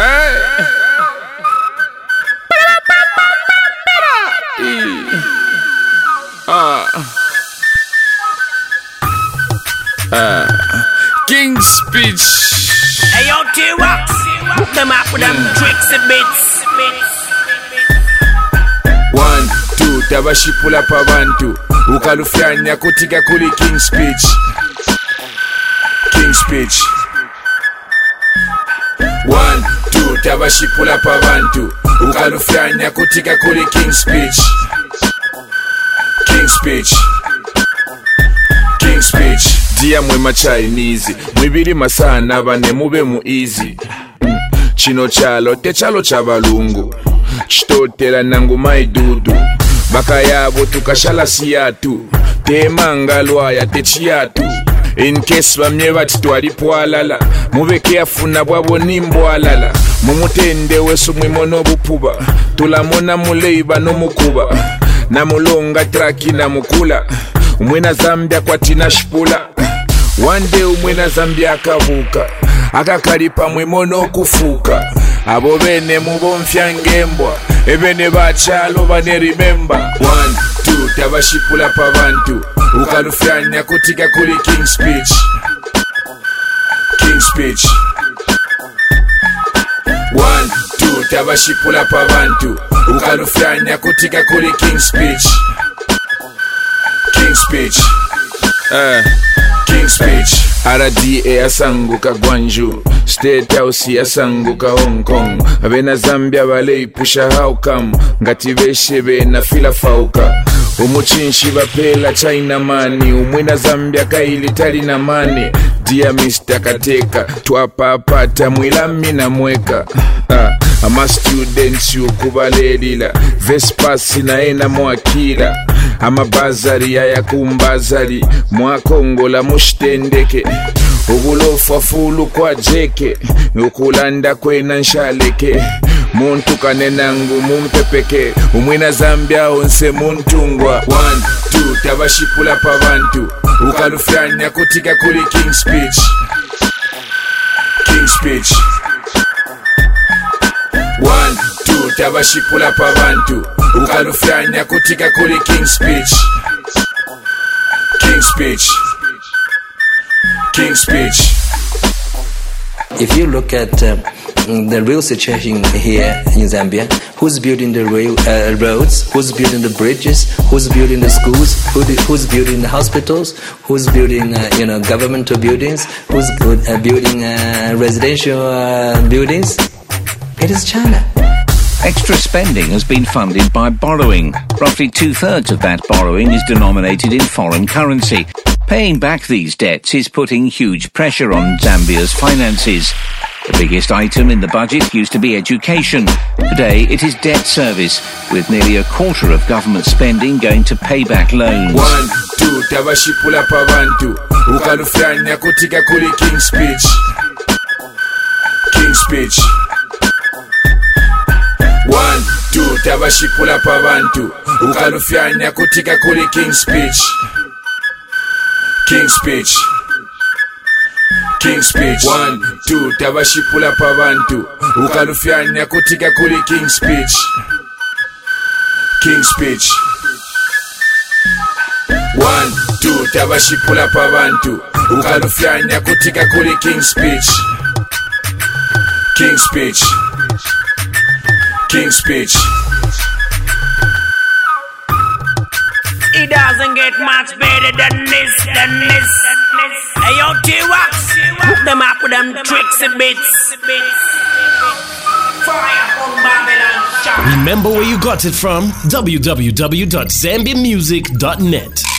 King's Speech. Hey yo, T-Rox, hook them up with them tricks and bits. 1, 2, tabashipula pa bantu ukalufyanya kutika kuli King's Speech. King's Speech. 1, 2, tabashipula pa bantu ukalufyanya kutika kuli King's Speech. King's Speech. King's Speech. Dia mwema Chinese mwibiri masana bane mube mu easy. Chino chalo techalo chabalungu chitotela nangu maidudu bakayabo tukashala siyatu temangalwaya techiyatu. In case bamye bati twalipwalala mube careful na bwabo nimbwalala mumutende wesu mwimono bupuba tulamona muleiba no mukuba na mulonga traki na mukula umwena Zambia kwa tina shpula. One day umwena Zambia akavuka akakalipa mwimono kufuka abo bene mubomfya ngembwa ebene bachalo bane remember. 1, 2, tabashipula pa bantu ukalufyanya kutika kuli King's Speech. King's Speech. 1, 2, tabashipula pa bantu ukalufyanya kutika kuli King's Speech. King's Speech. King's Speech. RDA yasanguka Gwanju, State House yasanguka Hong Kong. Abena Zambia baleipusha how come ngati beshe bena fila fauka. Umuchinshi bapela China mani umwena Zambia kaili tali na mani. Dear Mr. Kateka twapapata mwilami na mweka. Ama students yukubalelila Vespasi na ena mwakila. Ama bazari ya kumbazari mwakongola mushtendeke. Ubulofa fulu kwa jeke ukulanda kwena nshaleke. Muntu kanenangu mumpepeke umwena Zambia onse muntungwa. 1, 2, tabashipula pa bantu ukalufyanya kutika kuli King's Speech. King's Speech. 1, 2, tabashipula pa bantu ukalufyanya kutika kuli King's Speech. King's Speech. King's Speech. If you look at the real situation here in Zambia, who's building the roads, who's building the bridges, who's building the schools, who's building the hospitals, who's building governmental buildings, who's building residential buildings? It is China. Extra spending has been funded by borrowing. Roughly 2/3 of that borrowing is denominated in foreign currency. Paying back these debts is putting huge pressure on Zambia's finances. The biggest item in the budget used to be education. Today it is debt service, with nearly a quarter of government spending going to pay back loans. 1, 2, tabashipula pa bantu ukalufyanya kutika kuli King's Speech. King's Speech. 1, 2, tabashipula pa bantu ukalufyanya kutika kuli King's Speech. King's Speech. King's Speech. 1, 2, tabashipula pa bantu ukalufyanya kutika kuli King's Speech. King's Speech. 1, 2, tabashipula pa bantu ukalufyanya kutika kuli King's Speech. King's Speech. King's Speech. It doesn't get much better than this. Hey yo, T-Rox, hook them up with them tricks and bits. Fire from Babylon. Remember where you got it from? www.zambiamusic.net.